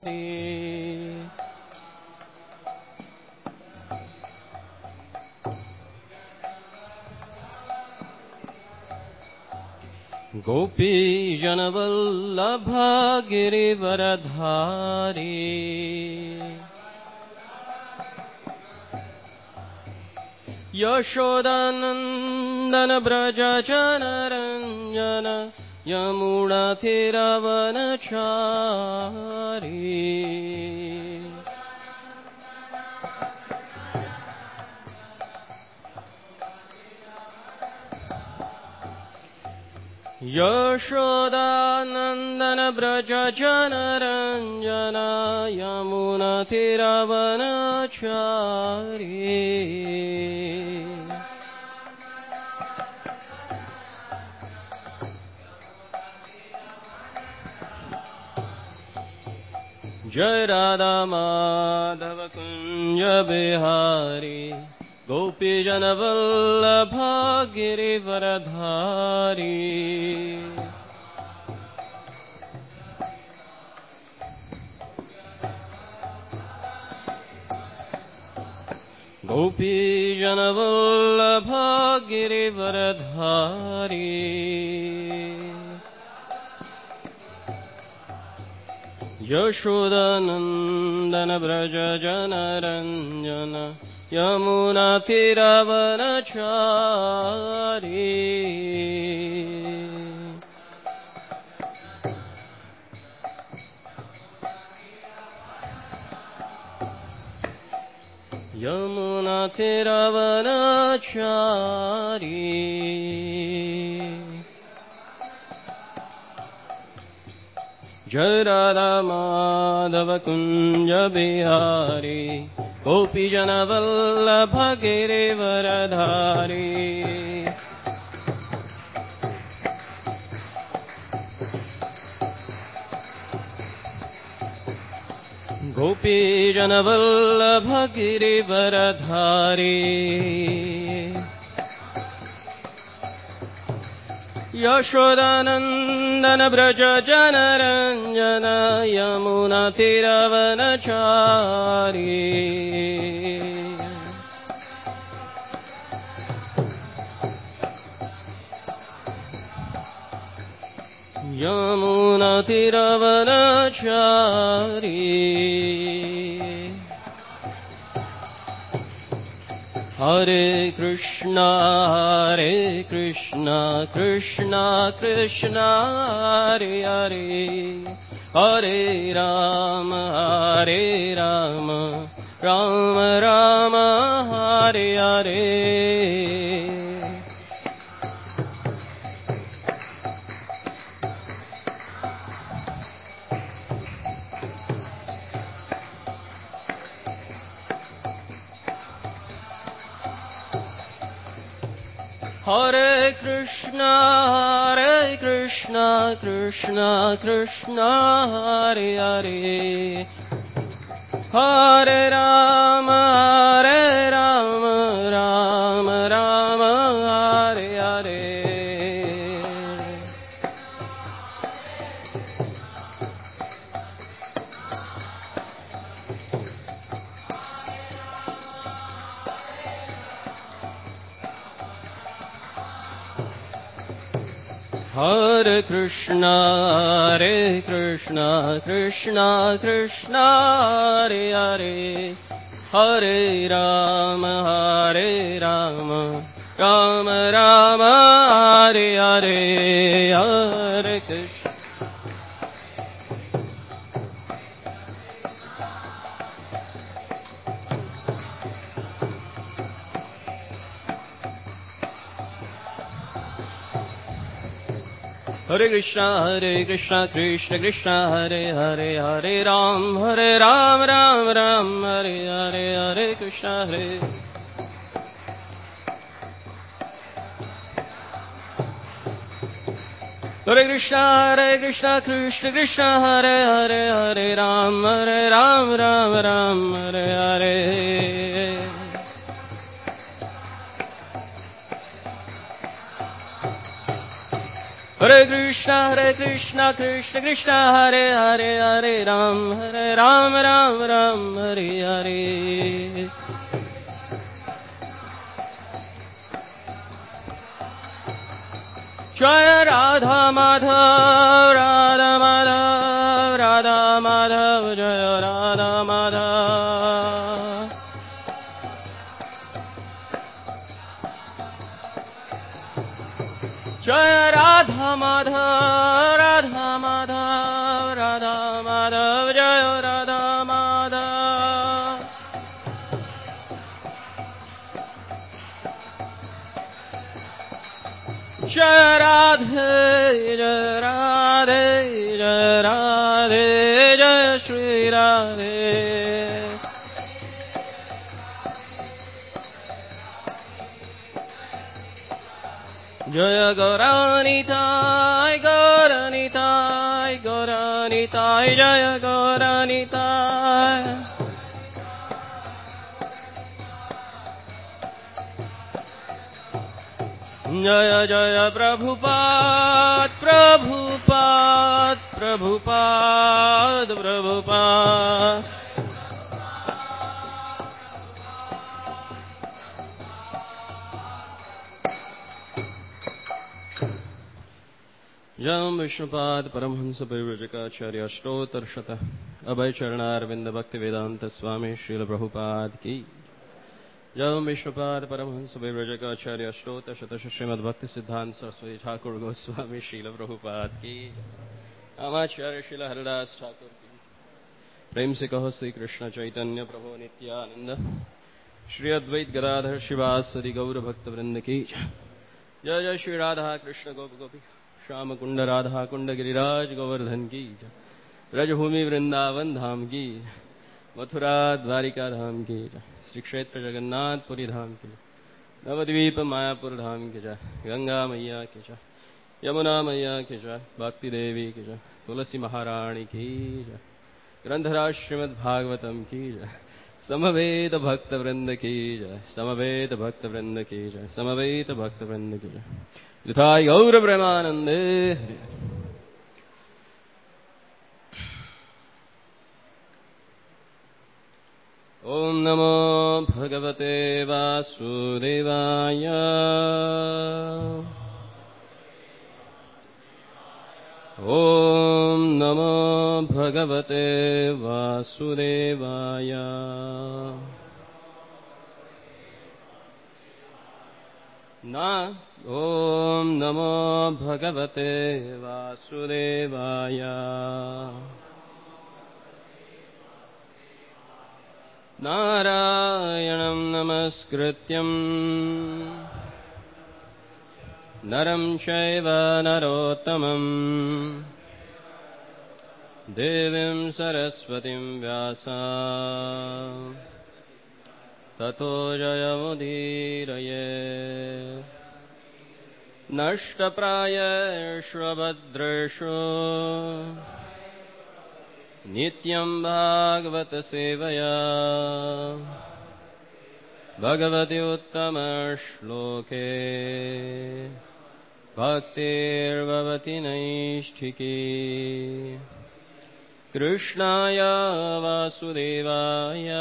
गोपी जनवल्लभ गिरिवरधारी यशोदानंदन ब्रज जनरंजन यमुनाथिरवनचारी यशोदानंदन ब्रज जनरंजन यमुनाथिरवनचारी जय राधा माधव कुंज बिहारी गोपी जनवल्लभ गिरिवरधारी गोपी जनवल्लभ गिरिवरधारी यशोदानंदन ब्रज जनरंजन यमुनाथिरवनचारी यमुनाथिरवनचारी जय राधा माधव कुंज बिहारी गोपी जनवल्लभ गिरिवरधारी गोपी जनवल्लभ गिरिवरधारी यशोदानंदन ब्रज जनरंजन यमुनाथिरवनचारी यमुनाथिरवनचारी हरे कृष्णा कृष्णा कृष्णा हरे हरे हरे राम राम राम हरे हरे हरे कृष्णा कृष्णा कृष्णा हरे हरे हरे राम राम राम हरे हरे हरे कृष्णा कृष्णा कृष्णा हरे हरे हरे राम राम राम हरे हरे हरे कृष्ण हरे कृष्णा कृष्ण कृष्ण हरे हरे हरे राम राम राम हरे हरे हरे कृष्णा हरे Krishna Krishna Krishna Hare Hare Hare Ram Ram Hare Hare Hare Krishna, Krishna Krishna, Hare Hare, Hare Ram, Ram Ram, Hare Hare. Jaya Radha Madhav, Radha Madhav, Radha Madhav, Jaya Radha Madhav. Jaya Radha Madhav, Radha Madhav, Radha Madhav, Jaya Radha Madhav. Jaya Radhe, Jaya Radhe, Jaya Radhe, Jaya Shri Radhe. Jaya Gauranitai, Gauranitai, Gauranitai, Jaya Gauranitai. Jaya Jaya Prabhupada, Prabhupada, Prabhupada, Prabhupada. Jam Vishnupad Paramhansa Parivrajakaacharya Ashtotarshata Abhay Charanarvinda Bhakti Vedanta Swami Srila Prabhupada Ki. Jam Vishnupad Paramhansa Parivrajakaacharya Ashtotarshata Srimad Bhakti Siddhanta Saraswati Thakur Goswami Srila Prabhupada Ki. Amacharya Srila Haridas Thakur Ki. Prem se kaho Sri Krishna Chaitanya Prabhu Nityananda Shri Advait Gadadhar Shivasadi Gaura Bhakta Vrinda Ki. Jai Jai Shri Radha Krishna Gopi Gopi Shyam कुंड राधा कुंड गिरिराज गोवर्धन की ब्रजभूमि वृंदावन धाम की मथुरा द्वारिका धाम की श्री क्षेत्र जगन्नाथपुरी धाम की नवद्वीप मायापुर धाम की जय गंगा मैया की जय यमुना मैया की जय भक्ति देवी की जय तुलसी महारानी की जय ग्रंथराज श्रीमद् भागवतम की जय समवेत भक्त वृंद की जय समवेत भक्त वृंद की जय समवेत भक्त वृंद की जय यथाय गौर प्रेमानंदे. ओम नमो भगवते वासुदेवाय. ओम नमो भगवते वासुदेवाय. ओम नमो भगवते वासुदेवाय. नारायणं नमस्कृत्यं नरं चैव नरोत्तमं देवीं सरस्वतीं व्यासं ततो जयमुदीरये. नष्टप्रायेषु भद्रेषु नित्यं भागवत सेवया भगवति उत्तमश्लोके भक्तिर्भवति नैष्ठिकी. कृष्णाय वासुदेवाय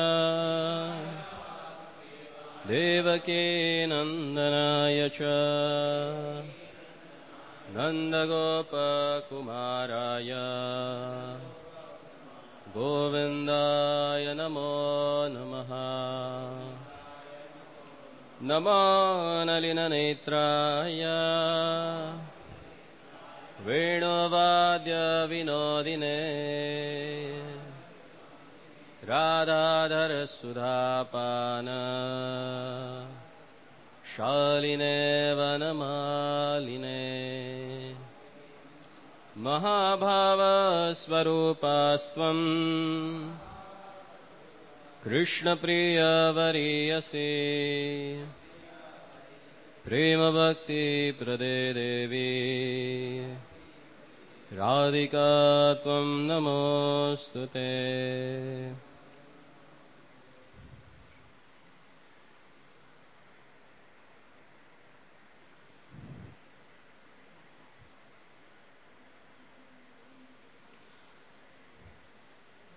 देवकी नंदनाय च नन्दगोपकुमाराय गोविन्दाय नमो नमः. नमो नलिननेत्राय वेणुवाद्यविनोदिने राधाधरसुधापान शालिने वनमालिने महाभावस्वरूपास्त्वं कृष्णप्रियवरीयसे. प्रेमभक्तिप्रदे देवी राधिका त्वं नमोऽस्तुते.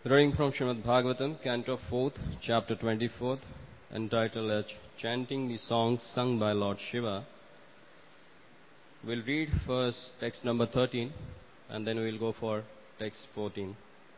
Reading from Srimad Bhagavatam, Canto 4th, Chapter 24th, entitled as Chanting the Songs Sung by Lord Shiva. We'll read first text number 13, and then we'll go for text 14.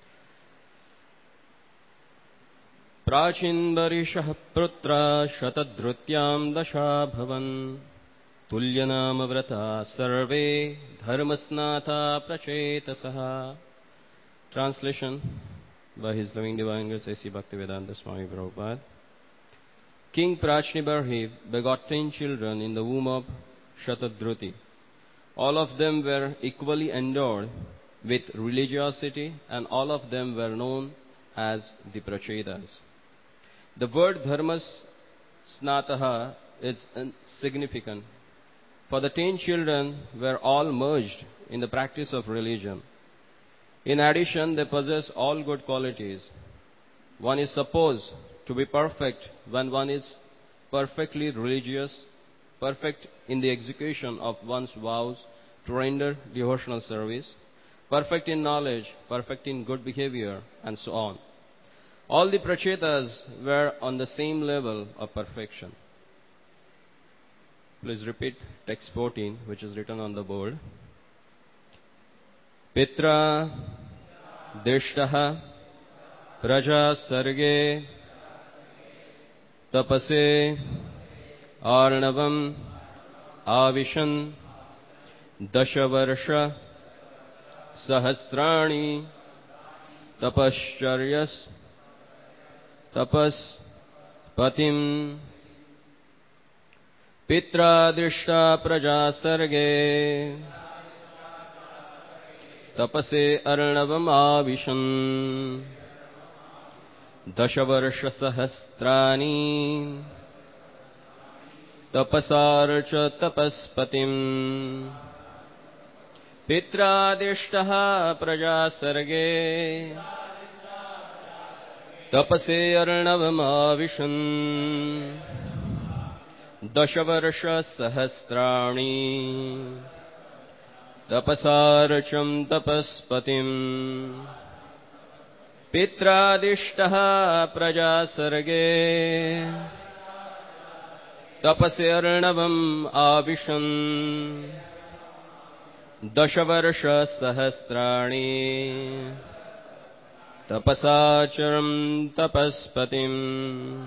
Prachindvarishah putra shatadhrutyam dasha bhavan tulyanam vrata sarve dharmasnatha prachetasaha. Translation by His Loving Divine Grace A.C. Bhaktivedanta Swami Prabhupada. King Prachnibarhi begot 10 children in the womb of Shatadruti. All of them were equally endowed with religiosity, and all of them were known as the Prachetas. The word dharmas snataha is significant, for the 10 children were all merged in the practice of religion. In addition, they possess all good qualities. One is supposed to be perfect when one is perfectly religious, perfect in the execution of one's vows to render devotional service, perfect in knowledge, perfect in good behavior, and so on. All the Prachetas were on the same level of perfection. Please repeat text 14, which is written on the board. Pitra dishtaha praja sarge tapase arnavam avishan dashavarsha sahasrani tapascharyas tapas patim pitra drishta praja sarge tapase arnavam avishan dashavarsha sahasrani tapasarcha tapaspatim pitradishtaha praja sarge tapase arnavam avishan dashavarsha sahasrani tapasarcham tapaspatim pitradishtaha praja sarge tapase arnavam avishan dashavarsha sahasrani tapasacharam tapaspatim.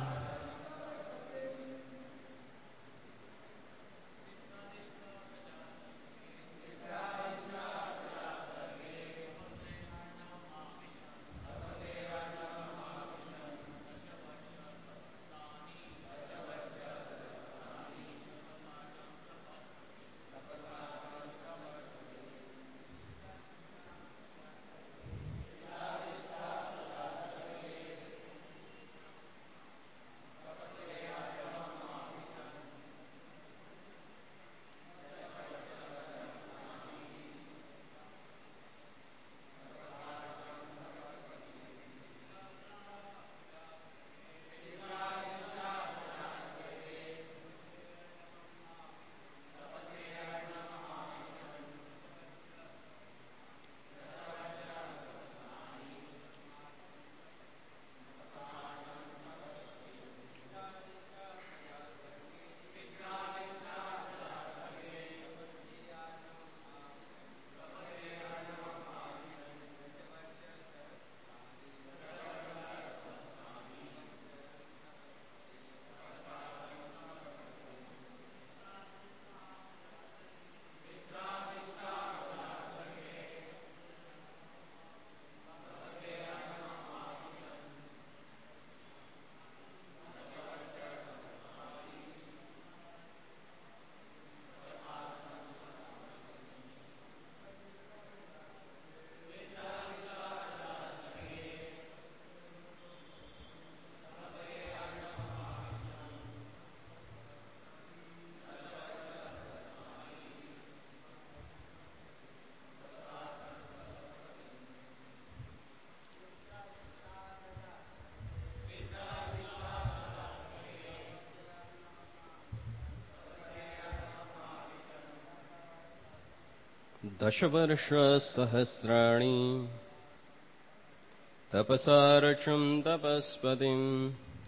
दशवर्ष सहस्राणि tapasaracham tapaspatim.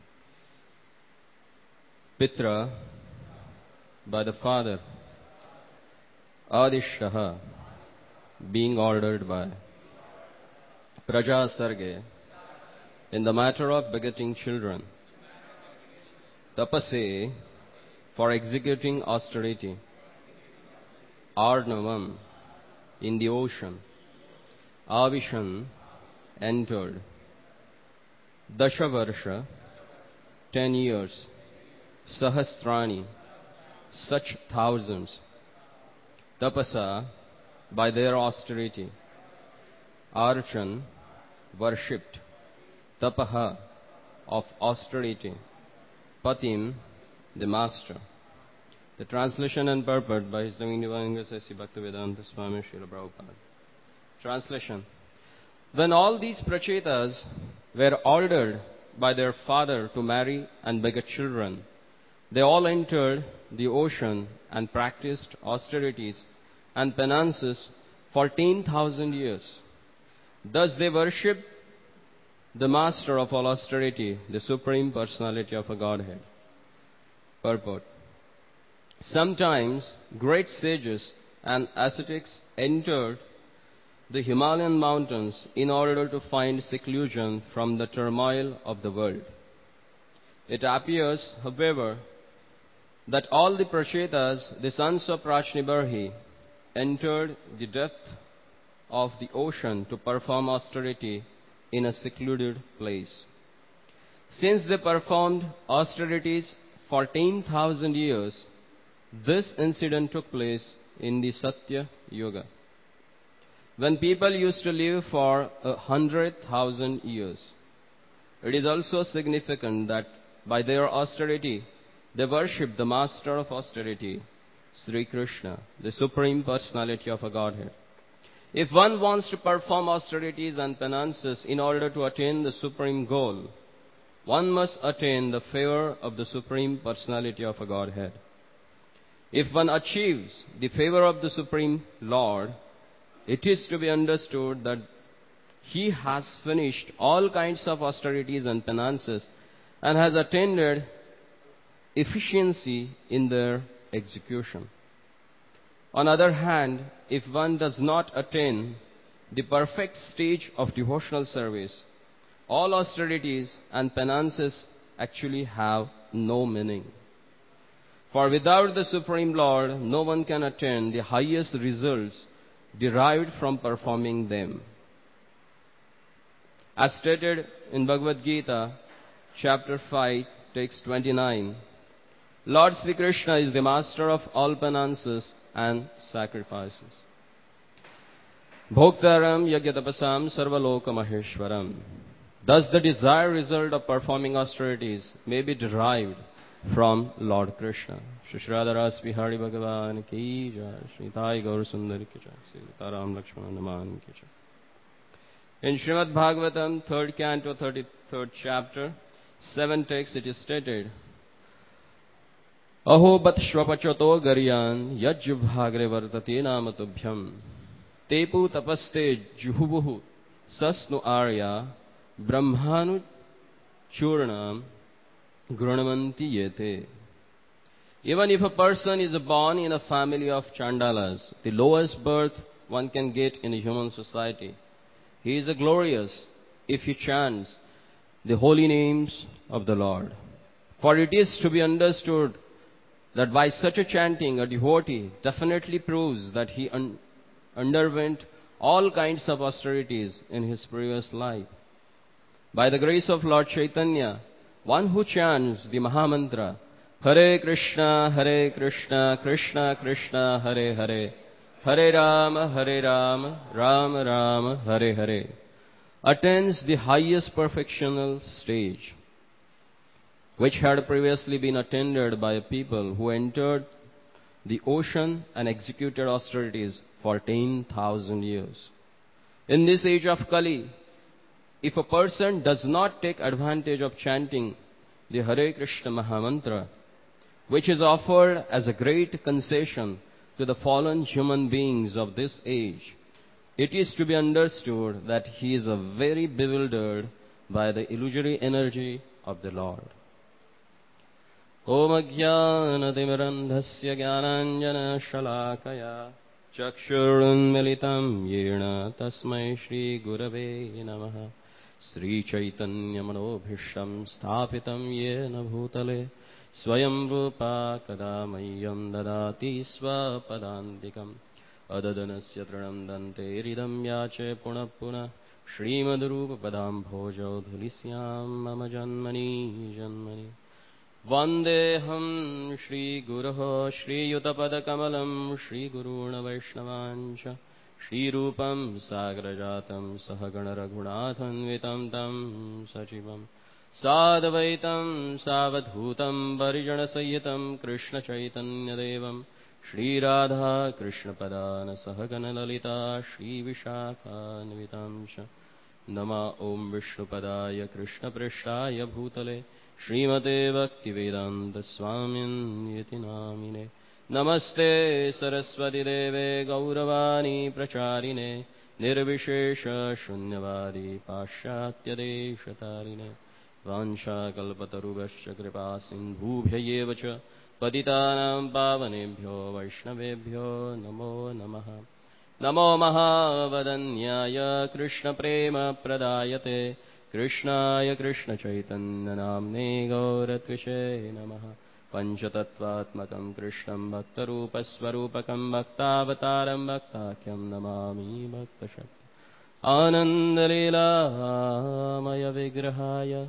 Pitra, by the father. Adishtaha, being ordered by. Praja Sarge, in the matter of begetting children. Tapase, for executing austerity. Arnavam, in the ocean. Avishan, entered. Dashavarsha, 10 years. Sahasrani, such thousands. Tapasa, by their austerity. Archan, worshipped. Tapaha, of austerity. Patim, the master. The translation and purport by His Divine Grace Bhaktivedanta Swami Srila Prabhupada. Translation. When all these prachetas were ordered by their father to marry and beget children, they all entered the ocean and practiced austerities and penances for 10,000 years. Thus they worshipped the master of all austerity, the Supreme Personality of a Godhead. Purport. Sometimes great sages and ascetics entered the Himalayan mountains in order to find seclusion from the turmoil of the world. It appears, however, that all the prachetas, the sons of Prajnibarhi, entered the depth of the ocean to perform austerity in a secluded place. Since they performed austerities for 10,000 years, this incident took place in the Satya Yuga, when people used to live for 100,000 years. It is also significant that by their austerity, they worship the master of austerity, Sri Krishna, the Supreme Personality of a Godhead. If one wants to perform austerities and penances in order to attain the supreme goal, one must attain the favor of the Supreme Personality of a Godhead. If one achieves the favor of the Supreme Lord, it is to be understood that he has finished all kinds of austerities and penances and has attained efficiency in their execution. On the other hand, if one does not attain the perfect stage of devotional service, all austerities and penances actually have no meaning. For without the Supreme Lord, no one can attain the highest results derived from performing them. As stated in Bhagavad Gita, chapter 5, text 29, Lord Sri Krishna is the master of all penances and sacrifices. Bhoktaram yagyatapasam sarvaloka maheshwaram. Thus the desired result of performing austerities may be derived from Lord Krishna. Shri Radharas Bihari Bhagavan ki jai, Shri Thai Gaur Sundari ki jai, Shri Taram Lakshmana Naman ki jai. In Srimad Bhagavatam, 3rd canto, 33rd chapter, 7th text, it is stated, Aho bat shvapachato garyan yajjubhagre vartate namatubhyam tepu tapaste juhubuhu sasnu arya brahmanu churnam grunamanti yete. Even if a person is born in a family of chandalas, the lowest birth one can get in a human society, he is glorious if he chants the holy names of the Lord. For it is to be understood that by such a chanting, a devotee definitely proves that he underwent all kinds of austerities in his previous life. By the grace of Lord Chaitanya, one who chants the Mahamantra, Hare Krishna, Krishna Krishna, Hare Hare, Hare Rama, Rama Rama, Hare Hare, attains the highest perfectional stage, which had previously been attained by a people who entered the ocean and executed austerities for 10,000 years. In this age of Kali, if a person does not take advantage of chanting the Hare Krishna Mahamantra, which is offered as a great concession to the fallen human beings of this age, it is to be understood that he is very bewildered by the illusory energy of the Lord. Om Ajnanatimirandhasya Jnananjana-shalakaya Chakshurunmilitam Yena Tasmai Shri Gurave Namaha Sri Chaitanya Manobhishtam Sthapitam Yena Bhutale Swayam Rupa Kadamayyam Dadati Swapadandikam Adadanasya Tranam Dante Ridam Yache Puna Puna Srimad Padam Bhojo Dhulisyam Mama Janmani Janmani Vandeham Shri Guruho Shri Yutapadakamalam Shri Guruna Vaishnavancha Shri Rupam Sagrajatam Sahagana Raghunathanvitam Tam Sachivam Sadvaitam Savadhutam Varijana Sayitam Krishna Chaitanya Devam Shri Radha Krishna Padana Sahagana Lalita Shri Vishakhanvitamsha Nama Om Vishnupadaya Krishna Prishtaya Bhutale Srimate Bhaktivedanta Swamin Yati Namine Namaste Saraswati Deve Gauravani Pracharine Nirvishesha Shunyavadi Pashatya Deshatarine Vansha Kalpatarubhascha Kripa Sindhubhyayevacha Patitanam Pavanebhyo Vaishnavebhyo Namo Namaha Namo Mahavadanyaya Krishna Prema Pradayate Krishnaya Krishna Chaitanya Namne Gauratvishe Namaha Panchatattvatmakam Krishnam Bhaktarupasvarupakam Bhaktavataram Bhaktakyam Namami Bhaktashakti Anandalila Maya Vigrahaya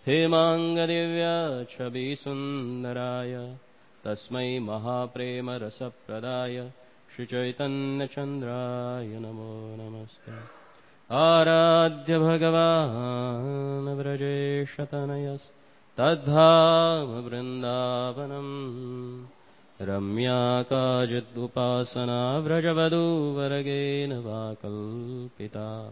Hemanga Chabi Sundaraya Tasmai Mahaprema Rasapradaya Shri Chaitanya Chandraya Namo Namaste Aradhya Bhagavan Vrajeshatanayas Tadham Vrindavanam Ramya Kajidupasana Vrajavadu Varagena Vakalpita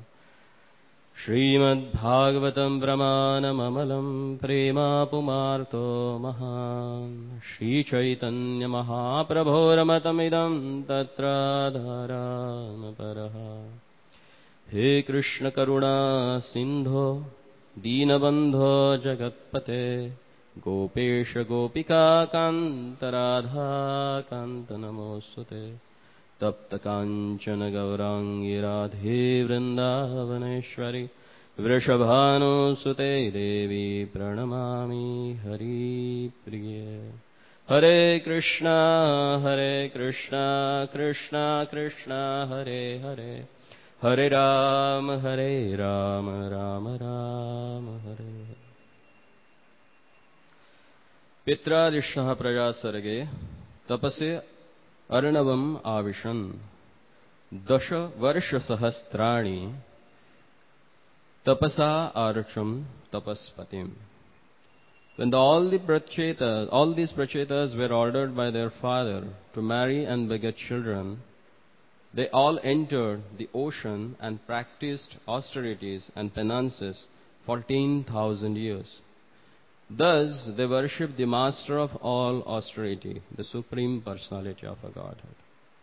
Srimad Bhagavatam Brahmanam Amalam Prema Pumarto Mahan Shri Chaitanya Mahaprabho Ramatamidam Tatra Dharana Paraha He Krishna Karuna Sindho Deenabandho Jagatpate Gopesha Gopika Kanta Radha Kanta Namosute Tapta Kanchana Gaurangi Radhe Vrindavaneshwari Vrishabhanu Sute Devi Pranamami Hari Priye Hare Krishna Krishna Krishna Hare Hare Hare Ram Ram Ram Hare Pitradishah Praja Sarge Tapase Arnavam Avishan Dasha Varsha Sahastrani Tapasa Archam Tapaspatim. When all these prachetas were ordered by their father to marry and beget children, they all entered the ocean and practiced austerities and penances 14,000 years. Thus, they worshipped the master of all austerity, the Supreme Personality of a Godhead.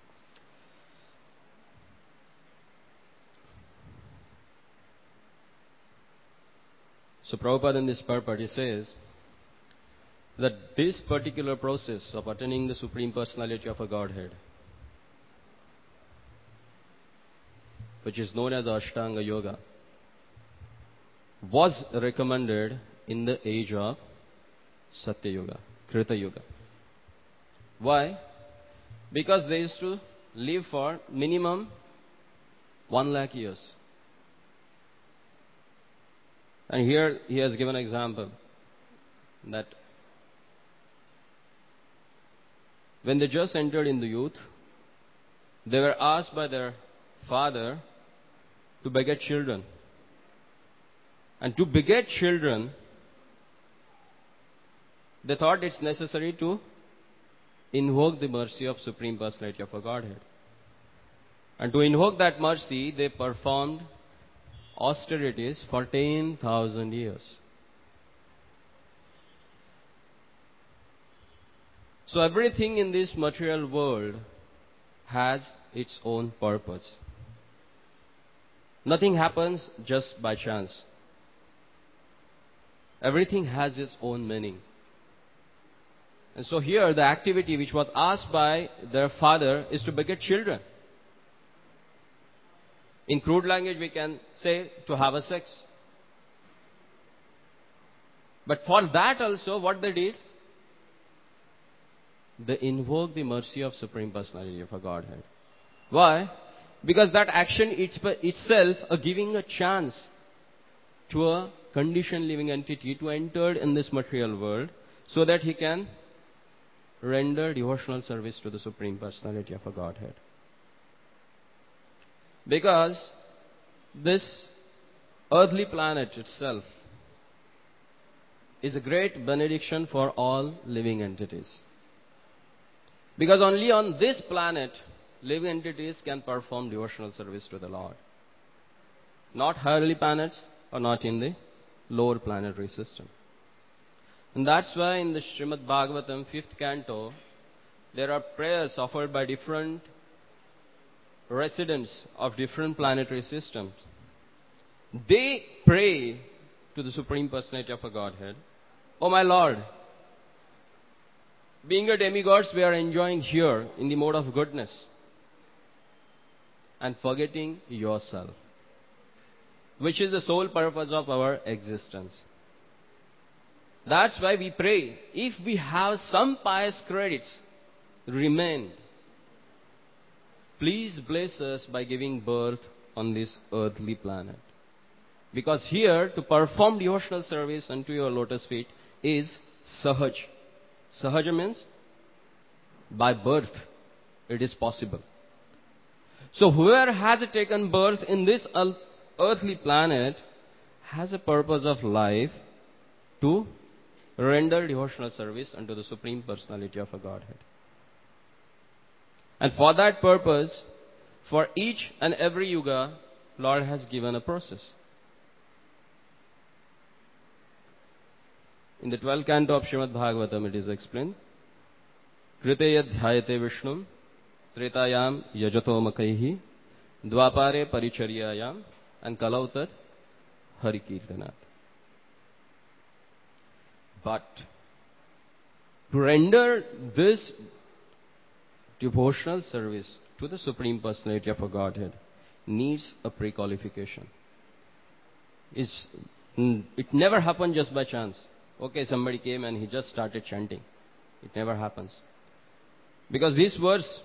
So Prabhupada in this purport, he says that this particular process of attaining the Supreme Personality of a Godhead, which is known as Ashtanga Yoga, was recommended in the age of Satya Yuga, Krita Yuga. Why? Because they used to live for minimum 1 lakh years. And here he has given an example that when they just entered in the youth, they were asked by their father to beget children. And to beget children, they thought it's necessary to invoke the mercy of Supreme Personality of a Godhead. And to invoke that mercy, they performed austerities for 10,000 years. So everything in this material world has its own purpose. Nothing happens just by chance. Everything has its own meaning. And so here the activity which was asked by their father is to beget children. In crude language we can say to have a sex. But for that also what they did? They invoked the mercy of Supreme Personality of a Godhead. Why? Because that action itself giving a chance to a conditioned living entity to enter in this material world so that he can render devotional service to the Supreme Personality of a Godhead. Because this earthly planet itself is a great benediction for all living entities. Because only on this planet, living entities can perform devotional service to the Lord. Not higherly planets or not in the lower planetary system. And that's why in the Srimad Bhagavatam 5th canto, there are prayers offered by different residents of different planetary systems. They pray to the Supreme Personality of a Godhead, "Oh my Lord, being a demigods, we are enjoying here in the mode of goodness and forgetting yourself, which is the sole purpose of our existence. That's why we pray, if we have some pious credits remained, please bless us by giving birth on this earthly planet. Because here, to perform devotional service unto your lotus feet is sahaj. Sahaja means by birth it is possible. So whoever has taken birth in this earthly planet has a purpose of life to render devotional service unto the Supreme Personality of a Godhead. And for that purpose, for each and every yuga, Lord has given a process. In the 12th canto of Srimad Bhagavatam, it is explained, Kriteya dhyayate Vishnum, Tretayam yajato makaihi, Dvapare paricharyayam, and Kalautat harikirtanat. But to render this devotional service to the Supreme Personality of a Godhead needs a pre-qualification. It never happened just by chance. Okay, somebody came and he just started chanting. It never happens. Because this verse,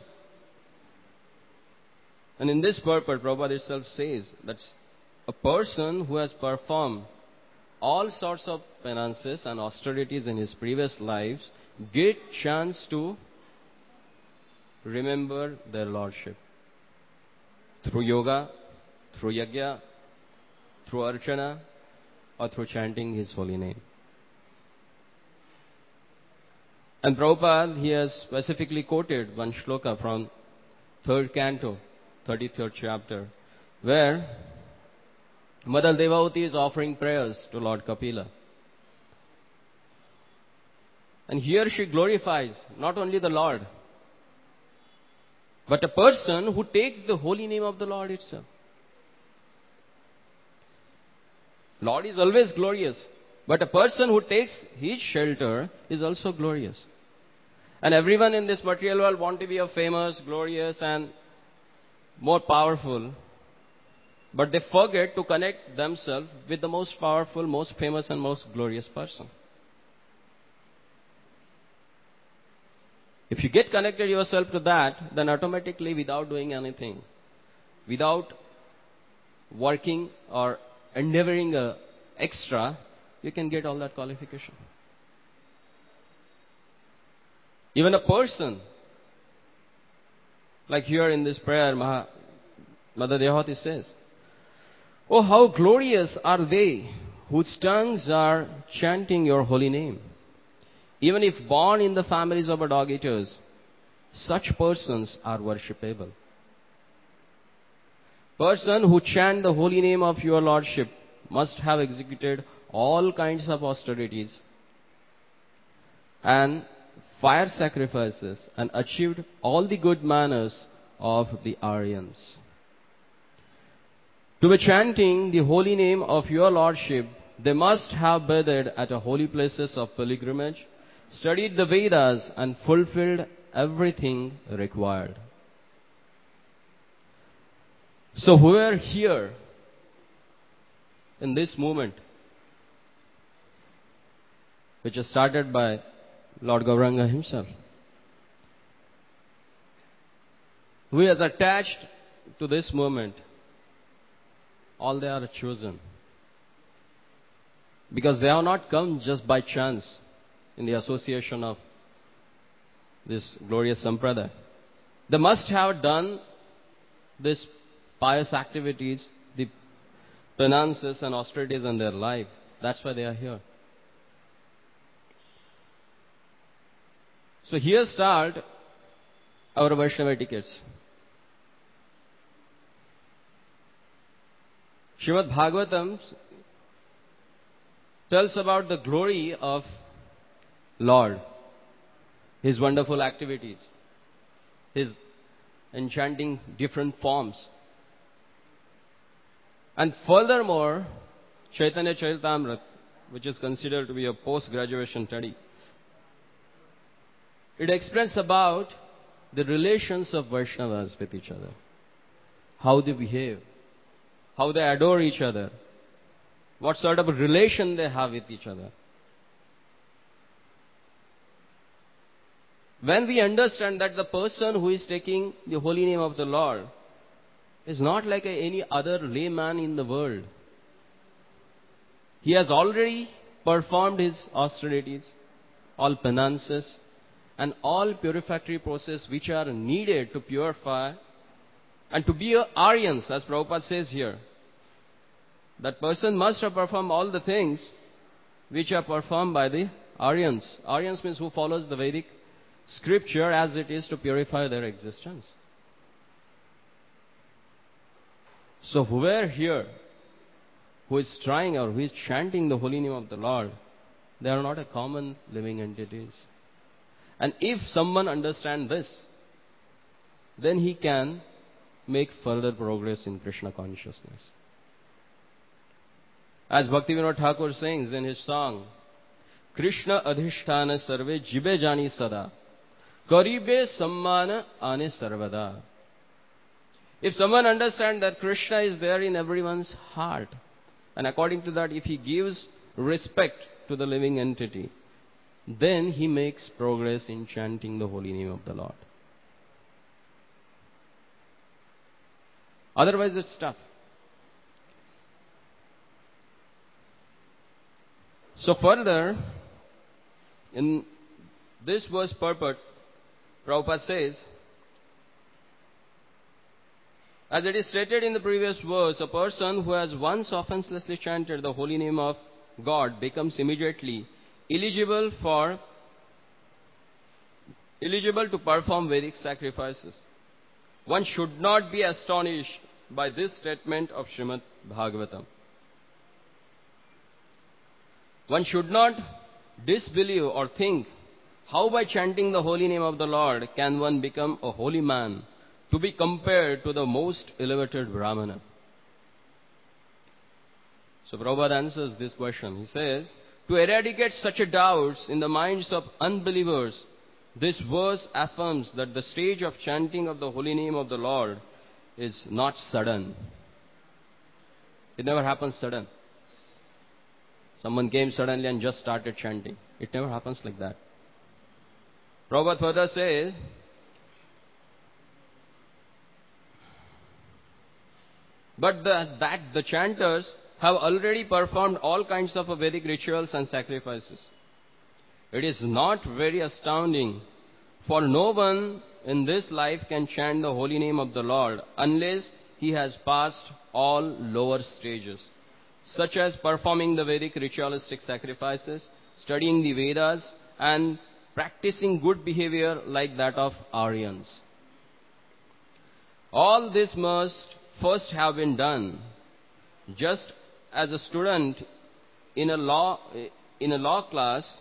and in this purport, Prabhupada itself says that a person who has performed all sorts of penances and austerities in his previous lives get chance to remember their Lordship. Through yoga, through yajna, through archana, or through chanting his holy name. And Prabhupada, he has specifically quoted one shloka from 3rd canto, 33rd chapter, where Mother Devavati is offering prayers to Lord Kapila. And here she glorifies not only the Lord, but a person who takes the holy name of the Lord itself. Lord is always glorious, but a person who takes his shelter is also glorious. And everyone in this material world want to be a famous, glorious, and more powerful, but they forget to connect themselves with the most powerful, most famous, and most glorious person. If you get connected yourself to that, then automatically, without doing anything, without working or endeavoring extra, you can get all that qualification. Even a person, like here in this prayer, Mother Devavati says, "Oh, how glorious are they whose tongues are chanting your holy name. Even if born in the families of dog eaters, such persons are worshipable." Person who chant the holy name of your Lordship must have executed all kinds of austerities and fire sacrifices and achieved all the good manners of the Aryans. To be chanting the holy name of your Lordship, they must have bathed at a holy places of pilgrimage, studied the Vedas, and fulfilled everything required. So who are here in this movement, which is started by Lord Gauranga himself, who is attached to this movement, all they are chosen. Because they have not come just by chance in the association of this glorious Sampradaya. They must have done these pious activities, the penances and austerities in their life. That's why they are here. So here start our Vaishnava etiquettes. Srimad Bhagavatam tells about the glory of Lord, His wonderful activities, His enchanting different forms. And furthermore, Chaitanya Charitamrita, which is considered to be a post-graduation study, it expresses about the relations of Vaishnavas with each other, how they behave, how they adore each other, what sort of a relation they have with each other. When we understand that the person who is taking the holy name of the Lord is not like any other layman in the world. He has already performed his austerities, all penances, and all purificatory process which are needed to purify and to be Aryans, as Prabhupada says here. That person must have performed all the things which are performed by the Aryans. Aryans means who follows the Vedic scripture as it is to purify their existence. So whoever here who is trying or who is chanting the holy name of the Lord, they are not a common living entities. And if someone understands this, then he can make further progress in Krishna consciousness. As Bhaktivinoda Thakur sings in his song, Krishna adhisthana sarve jibe jani sada, karibe sammana ane sarvada. If someone understands that Krishna is there in everyone's heart, and according to that, if he gives respect to the living entity, then he makes progress in chanting the holy name of the Lord. Otherwise, it's tough. So further, in this verse purport, Prabhupada says, as it is stated in the previous verse, a person who has once offenselessly chanted the holy name of God becomes immediately eligible to perform Vedic sacrifices. One should not be astonished by this statement of Srimad Bhagavatam. One should not disbelieve or think, how by chanting the holy name of the Lord can one become a holy man, to be compared to the most elevated Brahmana? So Prabhupada answers this question. He says, to eradicate such a doubts in the minds of unbelievers, this verse affirms that the stage of chanting of the holy name of the Lord is not sudden. It never happens sudden. Someone came suddenly and just started chanting. It never happens like that. Prabhupada further says, but the chanters have already performed all kinds of Vedic rituals and sacrifices. It is not very astounding, for no one in this life can chant the holy name of the Lord unless he has passed all lower stages, such as performing the Vedic ritualistic sacrifices, studying the Vedas, and practicing good behavior like that of Aryans. All this must first have been done. Just as a student in a law class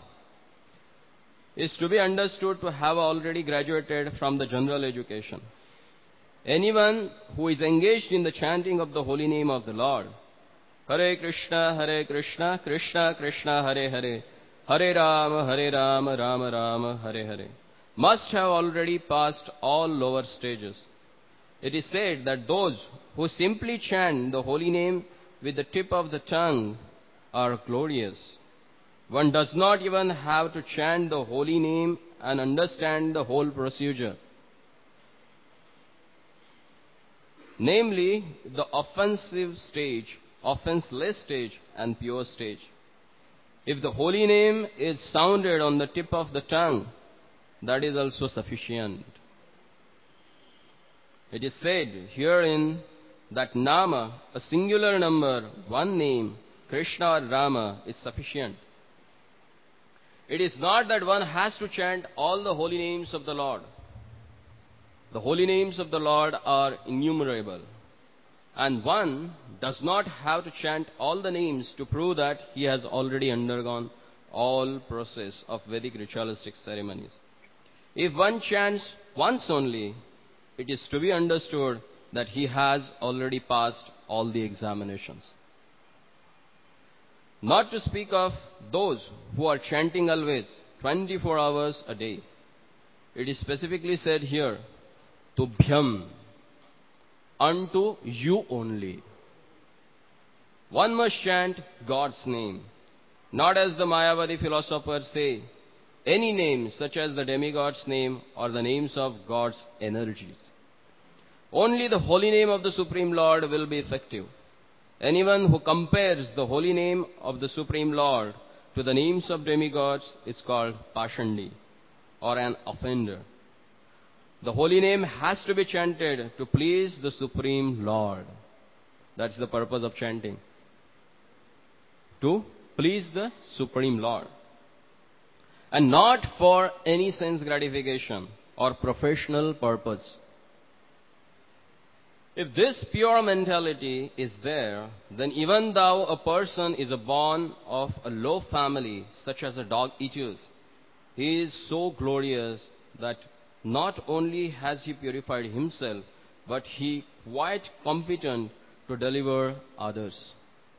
is to be understood to have already graduated from the general education. Anyone who is engaged in the chanting of the holy name of the Lord, Hare Krishna, Krishna Krishna, Hare Hare, Hare Rama, Rama Rama, Hare Hare, must have already passed all lower stages. It is said that those who simply chant the holy name with the tip of the tongue are glorious. One does not even have to chant the holy name and understand the whole procedure. Namely, the offenseless stage, and pure stage. If the holy name is sounded on the tip of the tongue, that is also sufficient. It is said herein that Nama, a singular number, one name, Krishna or Rama, is sufficient. It is not that one has to chant all the holy names of the Lord. The holy names of the Lord are innumerable, and one does not have to chant all the names to prove that he has already undergone all process of Vedic ritualistic ceremonies. If one chants once only, it is to be understood that he has already passed all the examinations. Not to speak of those who are chanting always, 24 hours a day. It is specifically said here, Tubhyam, unto you only. One must chant God's name, not as the Mayavadi philosophers say, any name such as the demigod's name or the names of God's energies. Only the holy name of the Supreme Lord will be effective. Anyone who compares the holy name of the Supreme Lord to the names of demigods is called Pashandi, or an offender. The holy name has to be chanted to please the Supreme Lord. That's the purpose of chanting. To please the Supreme Lord. And not for any sense gratification or professional purpose. If this pure mentality is there, then even though a person is born of a low family, such as a dog eaters, he is so glorious that not only has he purified himself, but he quite competent to deliver others.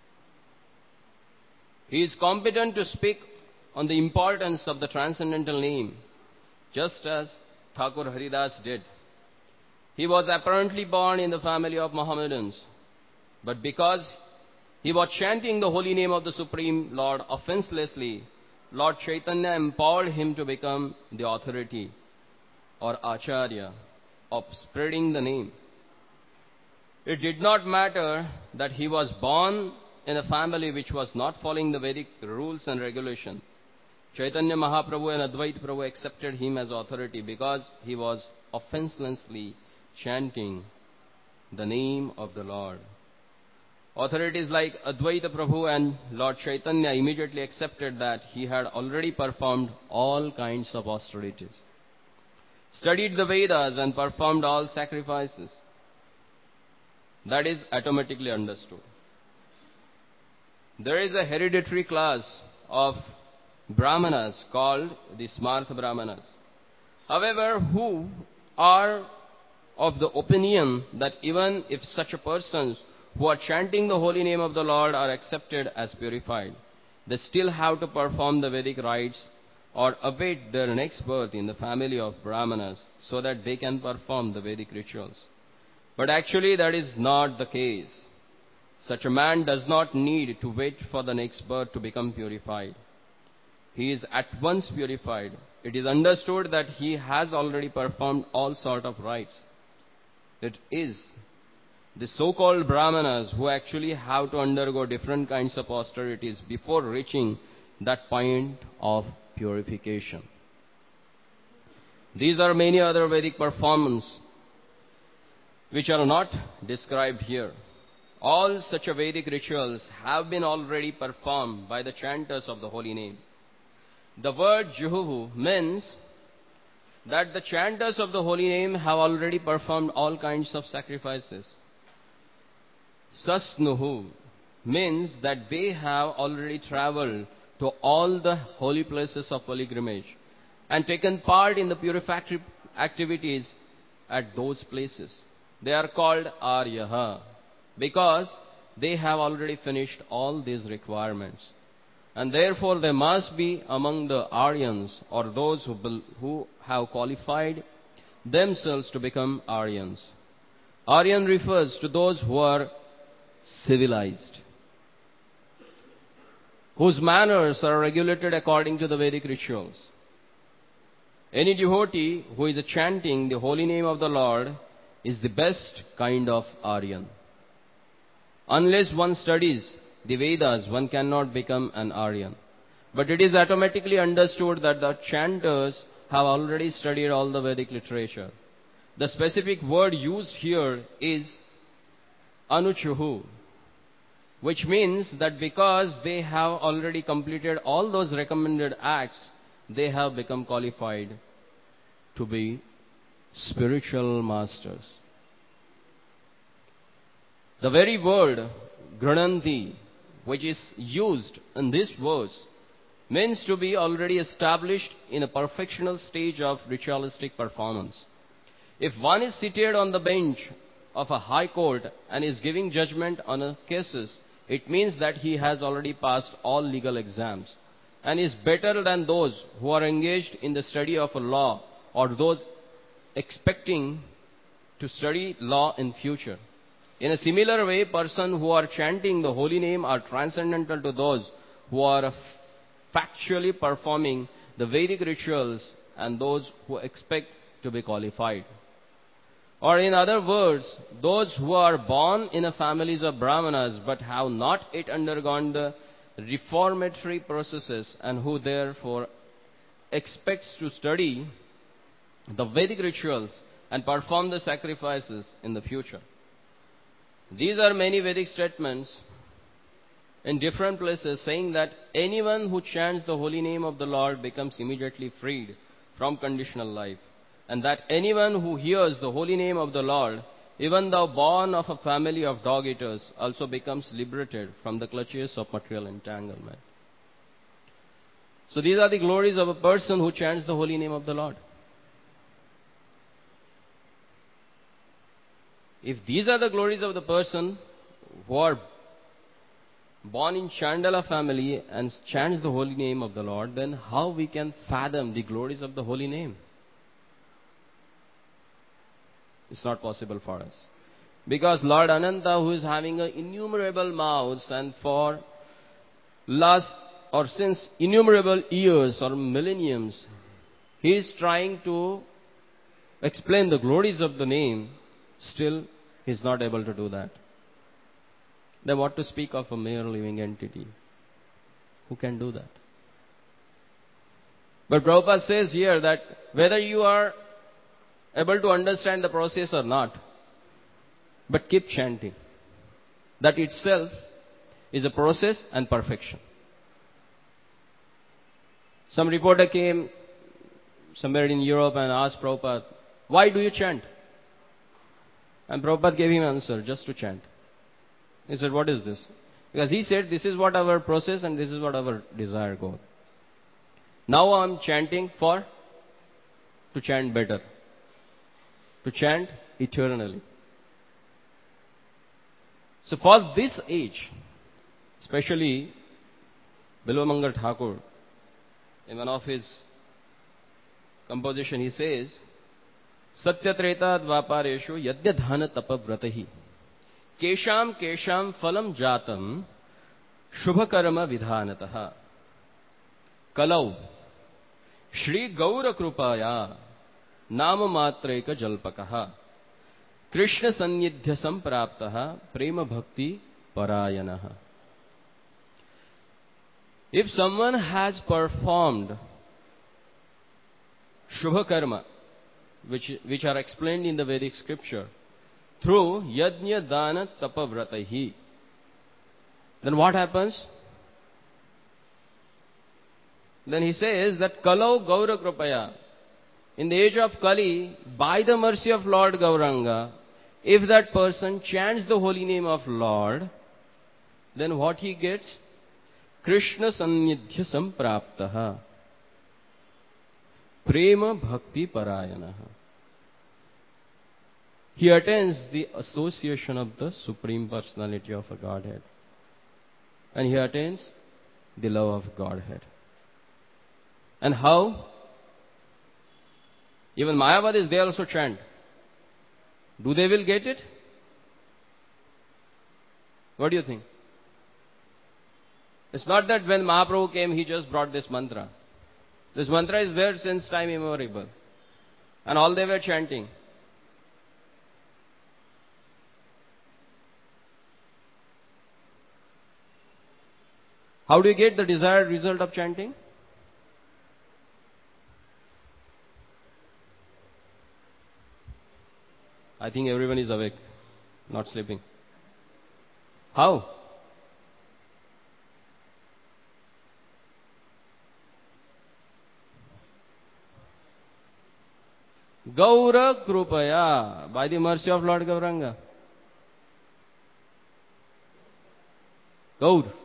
He is competent to speak on the importance of the transcendental name, just as Thakur Haridas did. He was apparently born in the family of Mohammedans, but because he was chanting the holy name of the Supreme Lord offenselessly, Lord Chaitanya empowered him to become the authority or Acharya of spreading the name. It did not matter that he was born in a family which was not following the Vedic rules and regulations. Chaitanya Mahaprabhu and Advaita Prabhu accepted him as authority because he was offenselessly chanting the name of the Lord. Authorities like Advaita Prabhu and Lord Chaitanya immediately accepted that he had already performed all kinds of austerities, studied the Vedas and performed all sacrifices. That is automatically understood. There is a hereditary class of Brahmanas called the Smartha Brahmanas. However, who are of the opinion that even if such a persons who are chanting the holy name of the Lord are accepted as purified, they still have to perform the Vedic rites or await their next birth in the family of Brahmanas so that they can perform the Vedic rituals. But actually that is not the case. Such a man does not need to wait for the next birth to become purified. He is at once purified. It is understood that he has already performed all sort of rites. It is the so-called Brahmanas who actually have to undergo different kinds of austerities before reaching that point of purification. These are many other Vedic performances which are not described here. All such Vedic rituals have been already performed by the chanters of the holy name. The word Juhu means that the chanters of the holy name have already performed all kinds of sacrifices. Sasnuhu means that they have already traveled to all the holy places of pilgrimage and taken part in the purificatory activities at those places. They are called Aryaha because they have already finished all these requirements. And therefore they must be among the Aryans, or those who have qualified themselves to become Aryans. Aryan refers to those who are civilized, whose manners are regulated according to the Vedic rituals. Any devotee who is chanting the holy name of the Lord is the best kind of Aryan. Unless one studies the Vedas, one cannot become an Aryan. But it is automatically understood that the chanters have already studied all the Vedic literature. The specific word used here is Anuchuhu, which means that because they have already completed all those recommended acts, they have become qualified to be spiritual masters. The very word Grananti, which is used in this verse, means to be already established in a perfectional stage of ritualistic performance. If one is seated on the bench of a high court and is giving judgment on a cases, it means that he has already passed all legal exams and is better than those who are engaged in the study of a law or those expecting to study law in future. In a similar way, persons who are chanting the holy name are transcendental to those who are factually performing the Vedic rituals and those who expect to be qualified. Or in other words, those who are born in a families of Brahmanas but have not yet undergone the reformatory processes and who therefore expects to study the Vedic rituals and perform the sacrifices in the future. These are many Vedic statements in different places saying that anyone who chants the holy name of the Lord becomes immediately freed from conditional life, and that anyone who hears the holy name of the Lord, even though born of a family of dog-eaters, also becomes liberated from the clutches of material entanglement. So these are the glories of a person who chants the holy name of the Lord. If these are the glories of the person who are born in Chandala family and chants the holy name of the Lord, then how we can fathom the glories of the holy name? It's not possible for us. Because Lord Ananta, who is having innumerable mouths and for last or since innumerable years or millenniums, he is trying to explain the glories of the name, still he is not able to do that. Then what to speak of a mere living entity? Who can do that? But Prabhupada says here that whether you are able to understand the process or not, but keep chanting. That itself is a process and perfection. Some reporter came somewhere in Europe and asked Prabhupada, why do you chant? And Prabhupada gave him an answer, just to chant. He said, what is this? Because he said, this is what our process and this is what our desire goal. Now I am chanting to chant better. To chant eternally. So for this age, especially Bilvamangal Thakur, in one of his composition, he says, Satya Treta Dvapareshu Yadyadhana Tapavratahi Kesham Kesham Phalam Jatam Shubhakarma Vidhanataha Kalau Shri Gaura Krupaya Nama Matreka Jalpakaha Krishna Sannidhya Sampraptaha Prema Bhakti Parayanaha. If someone has performed Shubha Karma, which are explained in the Vedic scripture, through Yajna Dana Tapavratahi, then what happens? Then he says that Kalau Gaura Krupaya, in the age of Kali, by the mercy of Lord Gauranga, if that person chants the holy name of Lord, then what he gets? Krishna Sannidhya Sampraptaha Prema Bhakti Parayanaha. he attains the association of the Supreme Personality of a Godhead. And he attains the love of Godhead. And how? Even Mayavadis, they also chant. Do they will get it? What do you think? It's not that when Mahaprabhu came, he just brought this mantra. This mantra is there since time immemorial. And all they were chanting. How do you get the desired result of chanting? I think everyone is awake, not sleeping. How? Gaura Krupaya, by the mercy of Lord Gauranga. Gaur.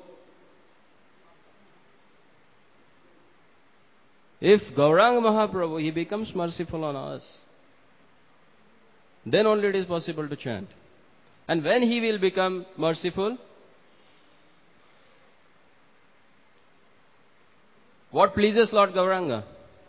If Gauranga Mahaprabhu, he becomes merciful on us, then only it is possible to chant. And when he will become merciful, what pleases Lord Gauranga?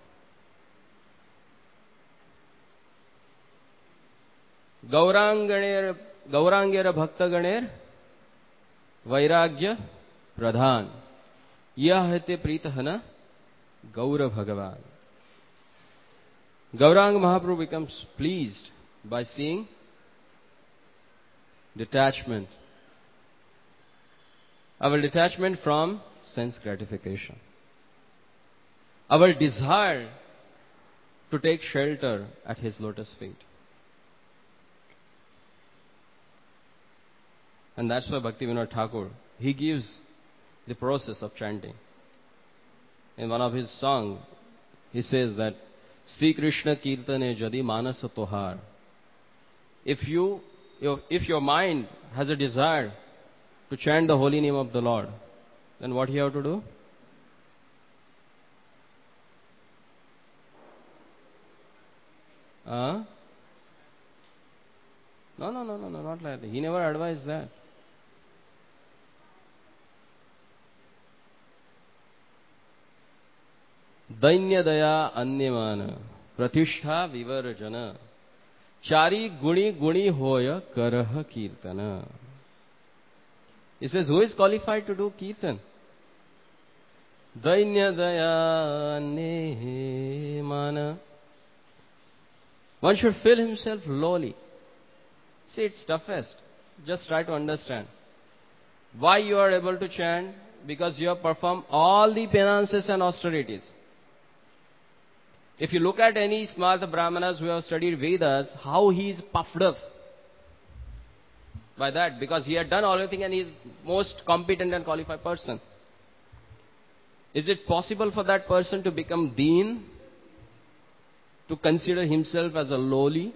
Gaurangera Bhakta Ganer Vairagya Pradhan Yahate Pritahana Gaura Bhagavan. Gauranga Mahaprabhu becomes pleased by seeing detachment. Our detachment from sense gratification. Our desire to take shelter at his lotus feet. And that's why Bhaktivinoda Thakur, he gives the process of chanting. In one of his songs, he says that Sri Krishna Kirtane Jadi Manasa Tohar. If your mind has a desire to chant the holy name of the Lord, then what you have to do? No, not like that. He never advised that. Dainya Daya Anyamana Pratishtha Vivarjana Chari Guni Guni Hoya Karaha Kirtana. He says, who is qualified to do Kirtan? Dainya Daya Anyamana. One should feel himself lowly. See, it's toughest. Just try to understand. Why you are able to chant? Because you have performed all the penances and austerities. If you look at any smart Brahmanas who have studied Vedas, how he is puffed up by that, because he had done everything and he is most competent and qualified person. Is it possible for that person to become deen? To consider himself as a lowly?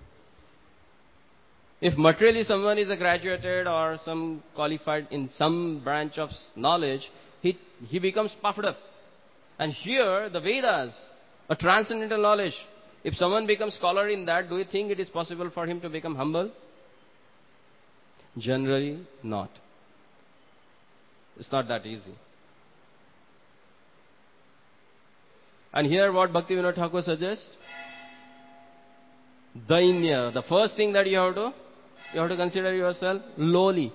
If materially someone is a graduated or some qualified in some branch of knowledge, he becomes puffed up. And here, the Vedas, a transcendental knowledge, if someone becomes scholar in that, do you think it is possible for him to become humble? Generally, not. It's not that easy. And here what Bhaktivinoda Thakur suggests? Dainya. The first thing that you have to consider yourself lowly.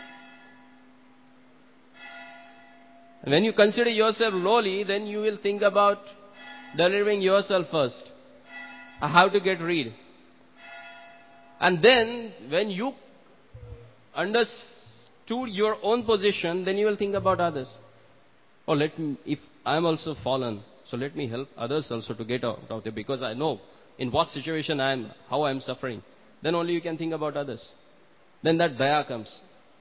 And when you consider yourself lowly, then you will think about delivering yourself first. How to get rid. And then, when you understood your own position, then you will think about others. Oh, if I am also fallen, so let me help others also to get out of there, because I know in what situation I am, how I am suffering. Then only you can think about others. Then that daya comes.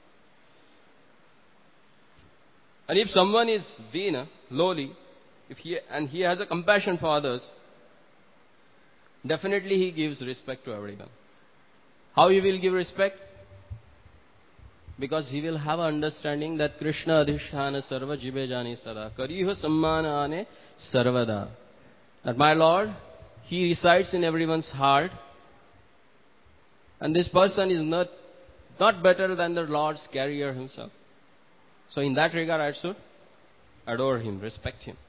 And if someone is dina, lowly, and he has a compassion for others, definitely he gives respect to everyone. How he will give respect? Because he will have an understanding that Krishna adhisthana sarva jibe jani sada kariho sammana ane sarvada. That my Lord, he resides in everyone's heart. And this person is not better than the Lord's carrier himself. So in that regard, I should adore him, respect him.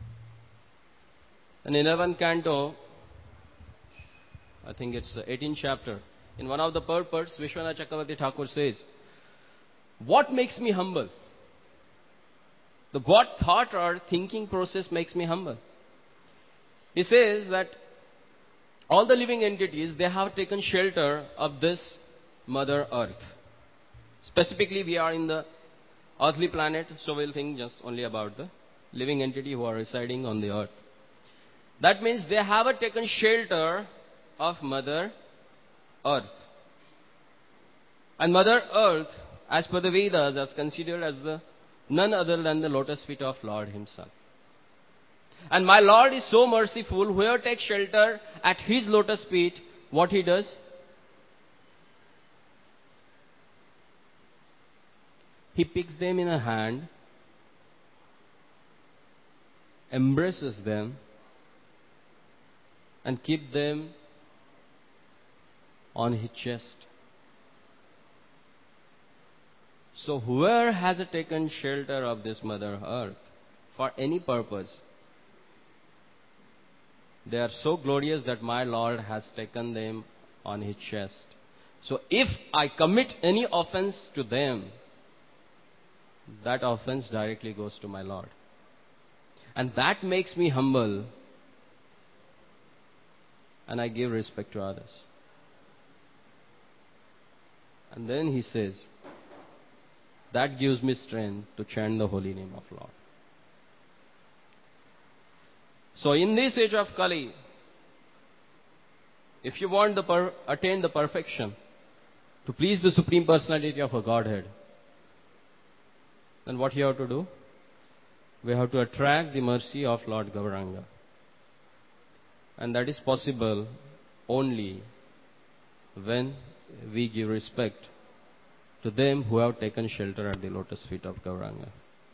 And in 11th canto, I think it's the 18th chapter, in one of the purports, Vishwanath Chakravarti Thakur says, what makes me humble? What thought or thinking process makes me humble? He says that all the living entities, they have taken shelter of this Mother Earth. Specifically, we are in the earthly planet, so we'll think just only about the living entity who are residing on the earth. That means they have taken shelter of Mother Earth. And Mother Earth, as per the Vedas, is considered as the none other than the lotus feet of Lord himself. And my Lord is so merciful, whoever takes shelter at his lotus feet, what he does? He picks them in a hand, embraces them, and keep them on his chest. So whoever has taken shelter of this Mother Earth for any purpose, they are so glorious that my Lord has taken them on his chest. So if I commit any offense to them, that offense directly goes to my Lord. And that makes me humble, and I give respect to others. And then he says, that gives me strength to chant the holy name of Lord. So in this age of Kali, if you want to attain the perfection, to please the Supreme Personality of a Godhead, then what you have to do? We have to attract the mercy of Lord Gauranga. And that is possible only when we give respect to them who have taken shelter at the lotus feet of Gauranga.